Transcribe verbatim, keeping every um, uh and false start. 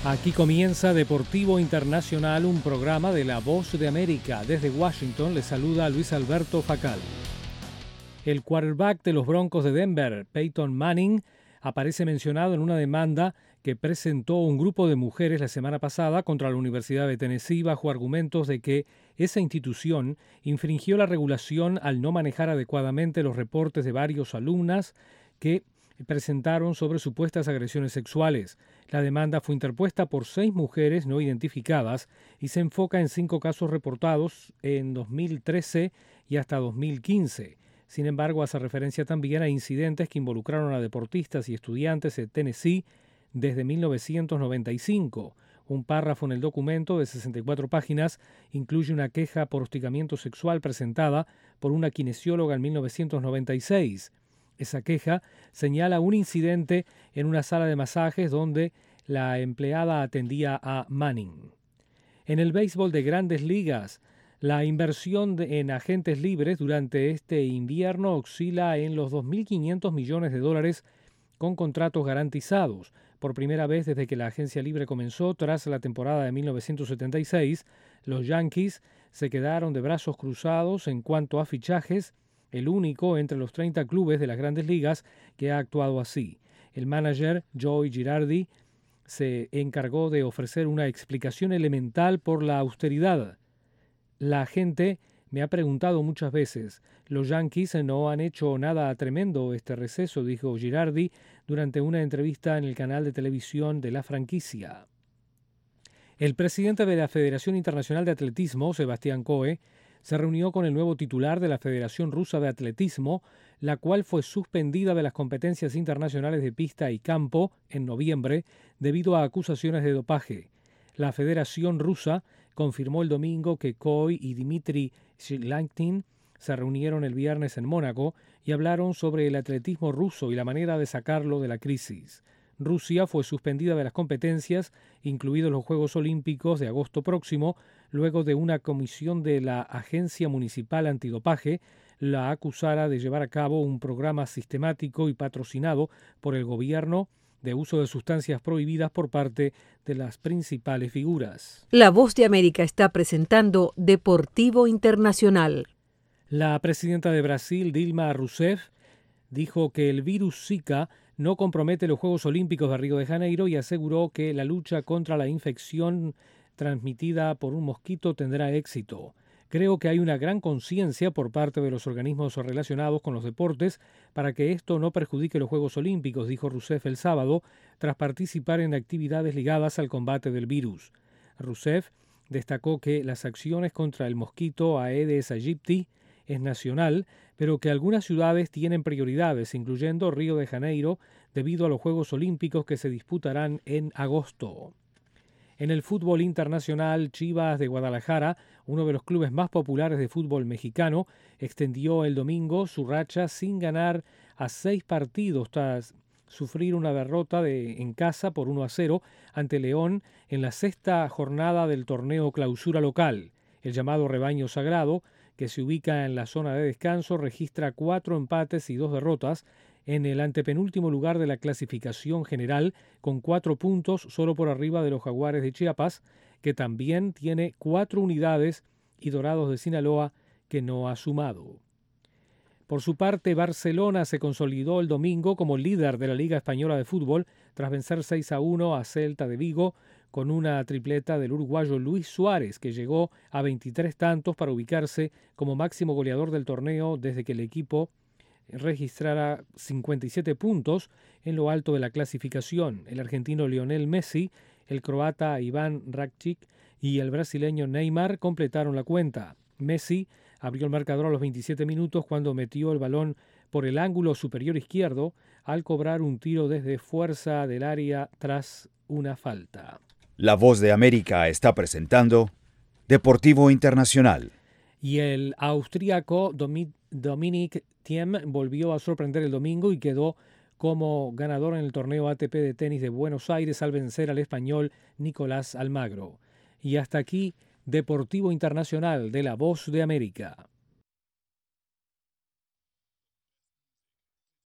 Aquí comienza Deportivo Internacional, un programa de La Voz de América. Desde Washington les saluda Luis Alberto Facal. El quarterback de los Broncos de Denver, Peyton Manning, aparece mencionado en una demanda que presentó un grupo de mujeres la semana pasada contra la Universidad de Tennessee bajo argumentos de que esa institución infringió la regulación al no manejar adecuadamente los reportes de varios alumnas que presentaron sobre supuestas agresiones sexuales. La demanda fue interpuesta por seis mujeres no identificadas y se enfoca en cinco casos reportados en dos mil trece y hasta dos mil quince. Sin embargo, hace referencia también a incidentes que involucraron a deportistas y estudiantes de Tennessee desde mil novecientos noventa y cinco. Un párrafo en el documento de sesenta y cuatro páginas incluye una queja por hostigamiento sexual presentada por una kinesióloga en mil novecientos noventa y seis. Esa queja señala un incidente en una sala de masajes donde la empleada atendía a Manning. En el béisbol de Grandes Ligas, la inversión de, en agentes libres durante este invierno oscila en los dos mil quinientos millones de dólares con contratos garantizados. Por primera vez desde que la agencia libre comenzó tras la temporada de mil novecientos setenta y seis, los Yankees se quedaron de brazos cruzados en cuanto a fichajes, el único entre los treinta clubes de las Grandes Ligas que ha actuado así. El manager Joe Girardi se encargó de ofrecer una explicación elemental por la austeridad. La gente me ha preguntado muchas veces, los Yankees no han hecho nada tremendo este receso, dijo Girardi durante una entrevista en el canal de televisión de la franquicia. El presidente de la Federación Internacional de Atletismo, Sebastián Coe, se reunió con el nuevo titular de la Federación Rusa de Atletismo, la cual fue suspendida de las competencias internacionales de pista y campo en noviembre debido a acusaciones de dopaje. La Federación Rusa confirmó el domingo que Coe y Dmitry Shilaktin se reunieron el viernes en Mónaco y hablaron sobre el atletismo ruso y la manera de sacarlo de la crisis. Rusia fue suspendida de las competencias, incluidos los Juegos Olímpicos de agosto próximo, luego de una comisión de la Agencia Municipal Antidopaje la acusara de llevar a cabo un programa sistemático y patrocinado por el gobierno de uso de sustancias prohibidas por parte de las principales figuras. La Voz de América está presentando Deportivo Internacional. La presidenta de Brasil, Dilma Rousseff, dijo que el virus Zika no compromete los Juegos Olímpicos de Río de Janeiro y aseguró que la lucha contra la infección transmitida por un mosquito tendrá éxito. Creo que hay una gran conciencia por parte de los organismos relacionados con los deportes para que esto no perjudique los Juegos Olímpicos, dijo Rousseff el sábado, tras participar en actividades ligadas al combate del virus. Rousseff destacó que las acciones contra el mosquito Aedes aegypti es nacional, pero que algunas ciudades tienen prioridades, incluyendo Río de Janeiro, debido a los Juegos Olímpicos que se disputarán en agosto. En el fútbol internacional, Chivas de Guadalajara, uno de los clubes más populares de fútbol mexicano, extendió el domingo su racha sin ganar a seis partidos tras sufrir una derrota de, en casa por uno a cero ante León en la sexta jornada del torneo Clausura local. El llamado rebaño sagrado, que se ubica en la zona de descanso, registra cuatro empates y dos derrotas en el antepenúltimo lugar de la clasificación general, con cuatro puntos solo por arriba de los Jaguares de Chiapas, que también tiene cuatro unidades, y Dorados de Sinaloa, que no ha sumado. Por su parte, Barcelona se consolidó el domingo como líder de la Liga Española de Fútbol tras vencer seis a uno a Celta de Vigo con una tripleta del uruguayo Luis Suárez, que llegó a veintitrés tantos para ubicarse como máximo goleador del torneo desde que el equipo registrara cincuenta y siete puntos en lo alto de la clasificación. El argentino Lionel Messi, el croata Iván Rakitic y el brasileño Neymar completaron la cuenta. Messi abrió el marcador a los veintisiete minutos cuando metió el balón por el ángulo superior izquierdo al cobrar un tiro desde fuera del área tras una falta. La Voz de América está presentando Deportivo Internacional. Y el austríaco Dominic Thiem volvió a sorprender el domingo y quedó como ganador en el torneo A T P de tenis de Buenos Aires al vencer al español Nicolás Almagro. Y hasta aquí, Deportivo Internacional de La Voz de América.